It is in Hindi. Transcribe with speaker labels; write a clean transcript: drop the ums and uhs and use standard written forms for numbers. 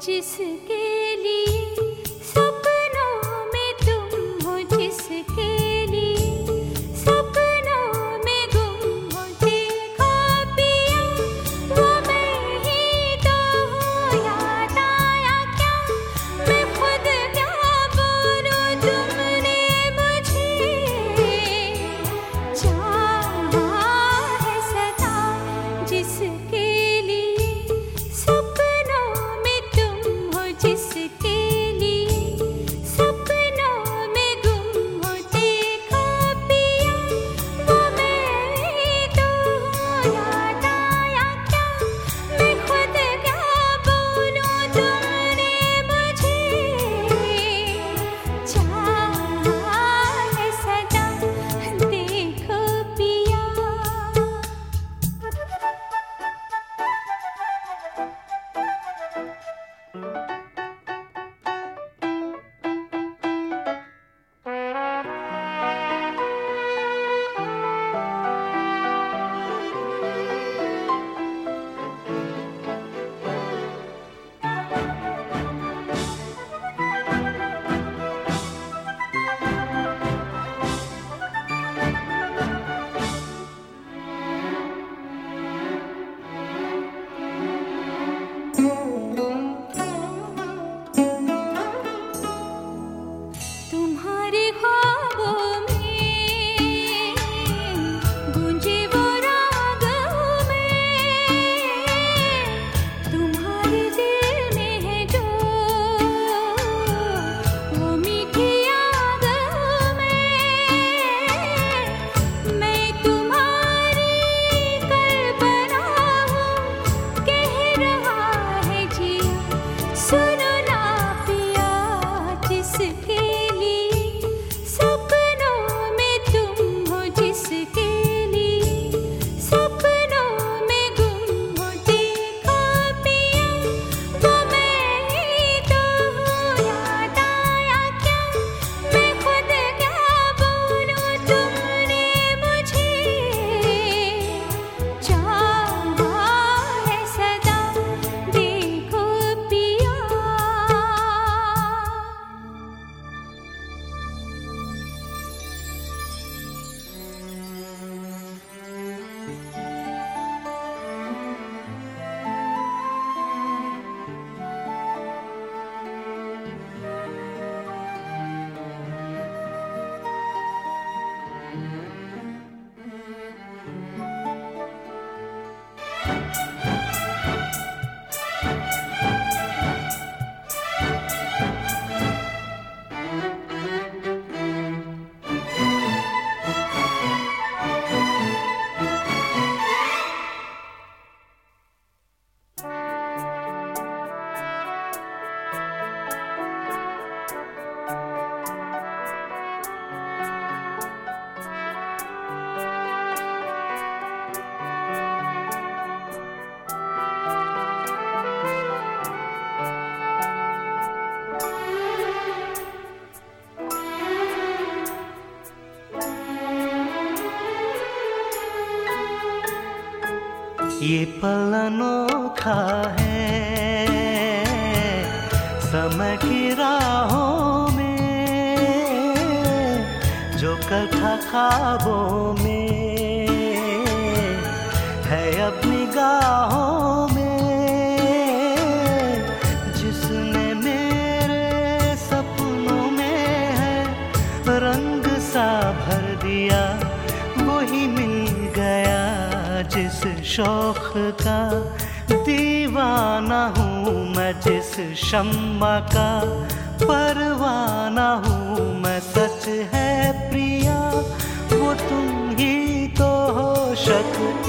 Speaker 1: जिसके लिए सपनों में तुम हो, जिसके लिए सपनों में गुम हो, देखो पिया वो मैं ही तो हूँ। याद आया क्या, मैं खुद क्या बोलूँ, तुमने मुझे चाहा है सदा। जिसके जिसके लिए सपनों में गुम हो, देखो पिया वो मैं तो हूँ। याद आया क्या, मैं खुद क्या बोलूँ, तुमने मुझे चाहा है सदा। देखो पिया
Speaker 2: ये पल अनोखा है समय की राहों में, जो कल था ख्वाबों में है अब निगाहों में, जिसने मेरे सपनों में है रंग सा भर दिया, वही मिल गया जिस शौक का दीवाना हूँ मैं, जिस शम्मा का परवाना हूँ मैं। सच है प्रिया वो तुम ही तो हो, शक